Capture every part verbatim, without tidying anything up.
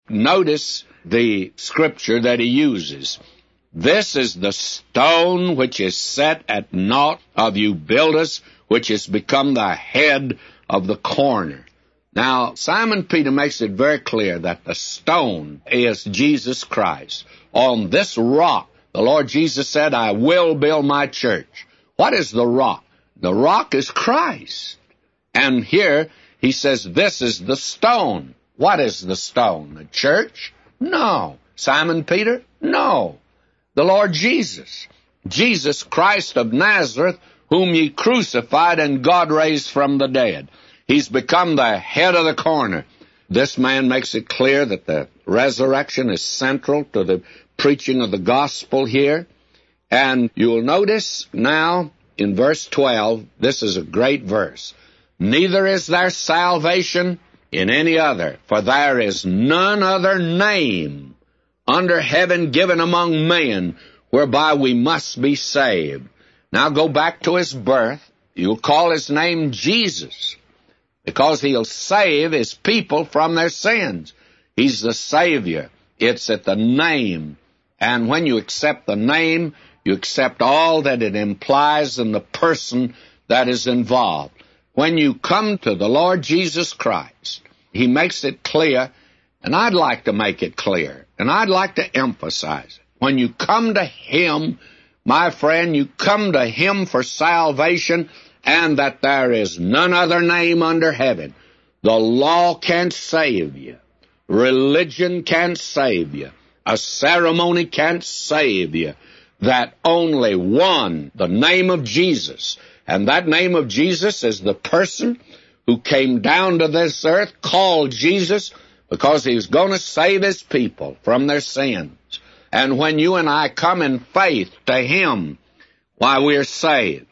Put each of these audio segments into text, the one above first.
Notice the scripture that he uses. This is the stone which is set at naught of you builders, which has become the head of the corner. Now, Simon Peter makes it very clear that the stone is Jesus Christ. On this rock, the Lord Jesus said, I will build my church. What is the rock? The rock is Christ. And here he says, this is the stone. What is the stone? The church? No. Simon Peter? No. The Lord Jesus. Jesus Christ of Nazareth, whom ye crucified and God raised from the dead. He's become the head of the corner. This man makes it clear that the resurrection is central to the preaching of the gospel here. And you'll notice now in verse twelve, this is a great verse. Neither is there salvation in any other, for there is none other name under heaven given among men whereby we must be saved. Now go back to his birth. You'll call his name Jesus, because he'll save his people from their sins. He's the Savior. It's at the name. And when you accept the name, you accept all that it implies in the person that is involved. When you come to the Lord Jesus Christ, he makes it clear, and I'd like to make it clear, and I'd like to emphasize it. When you come to him, my friend, you come to him for salvation, and that there is none other name under heaven. The law can't save you. Religion can't save you. A ceremony can't save you. That only one, the name of Jesus, and that name of Jesus is the person who came down to this earth, called Jesus, because he was going to save his people from their sins. And when you and I come in faith to him, why, we're saved.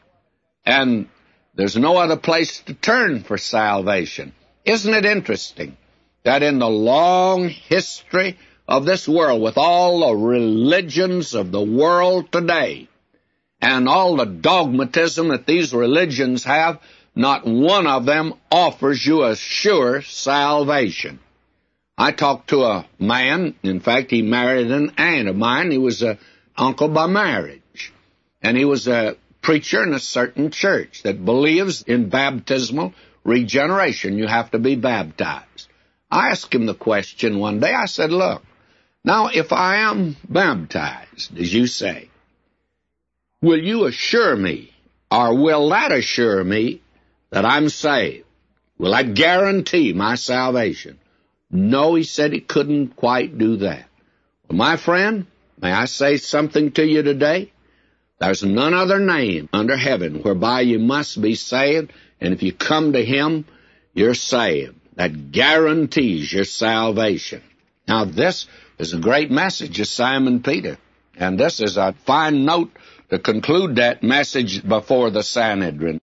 And there's no other place to turn for salvation. Isn't it interesting that in the long history of this world, with all the religions of the world today, and all the dogmatism that these religions have, not one of them offers you a sure salvation. I talked to a man, in fact, he married an aunt of mine. He was an uncle by marriage. And he was a preacher in a certain church that believes in baptismal regeneration. You have to be baptized. I asked him the question one day. I said, look, now if I am baptized, as you say, will you assure me, or will that assure me that I'm saved? Will that guarantee my salvation? No, he said he couldn't quite do that. Well, my friend, may I say something to you today? There's none other name under heaven whereby you must be saved, and if you come to him, you're saved. That guarantees your salvation. Now, this is a great message of Simon Peter, and this is a fine note to conclude that message before the Sanhedrin.